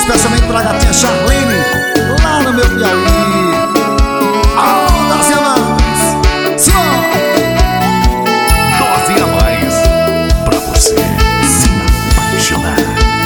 especialmente pra gatinha Charlene, lá no meu Piauí. Oh, Dose a mais, Simão! Dose a mais, pra você se apaixonar.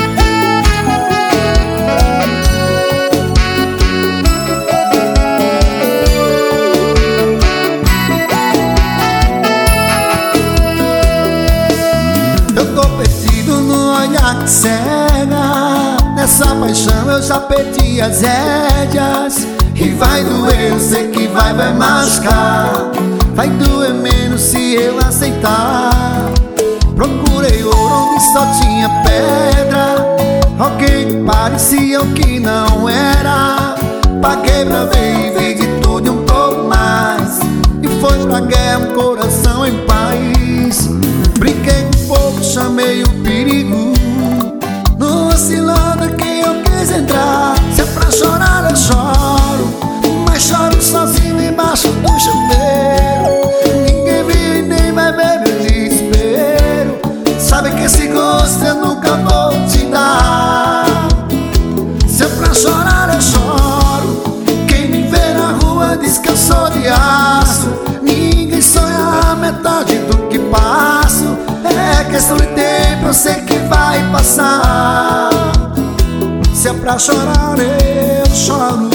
Eu tô perdido no olhar que cega. Nessa paixão eu já perdi as rédeas. E vai doer, eu sei que vai machucar. Vai doer menos se eu aceitar. Procurei ouro onde só tinha pedra. Alguém que parecia o que não era. Paguei pra ver e vi de tudo e um pouco mais. E foi pra guerra um coração em paz. Brinquei com fogo, chamei o perigo. Numa cilada que eu quis entrar. Se é pra chorar eu choro, mas choro sozinho embaixo do chuveiro. Ninguém viu e nem vai ver meu desespero. Sabe que esse gosto eu nunca vou te dar. Se é pra chorar eu choro. Quem me vê na rua diz que eu sou de aço. Ninguém sonha a metade do que passo. É questão de tempo, eu sei que vai passar. Se é pra chorar eu choro.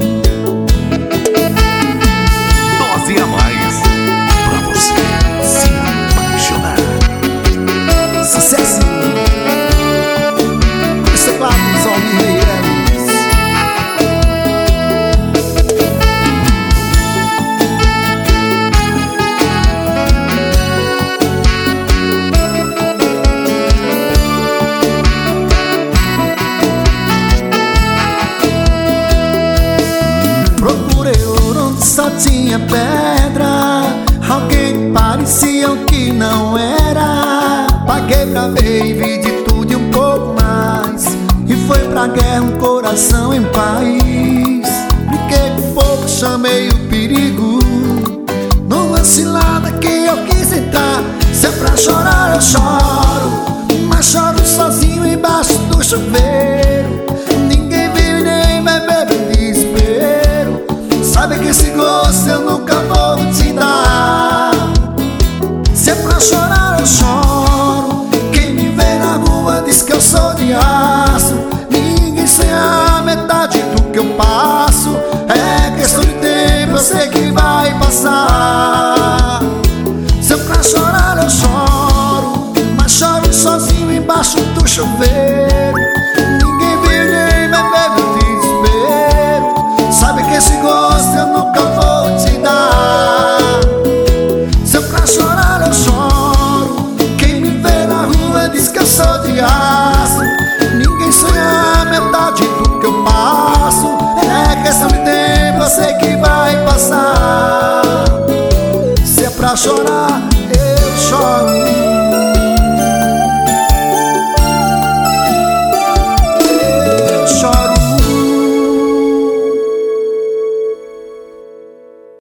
Dose a mais, pra você se apaixonar. Sucesso! Os teclados Almir Meirelles. Procurei ouro onde só tinha pedra. Alguém que parecia o que não era. Paguei pra ver e vi de tudo e um pouco mais. E foi pra guerra um coração em paz. Brinquei com fogo, chamei o perigo. Numa cilada que eu quis entrar. Se é pra chorar eu choro, mas choro sozinho embaixo do chuveiro. Ninguém viu e nem vai ver meu desespero. Sabe que esse gosto eu nunca vou te dar. Se é pra chorar eu choro. Quem me vê na rua diz que eu sou de aço. Ninguém sonha a metade do que eu passo. É questão de tempo, eu sei que vai passar. Se é pra chorar eu choro, mas choro sozinho embaixo do chuveiro.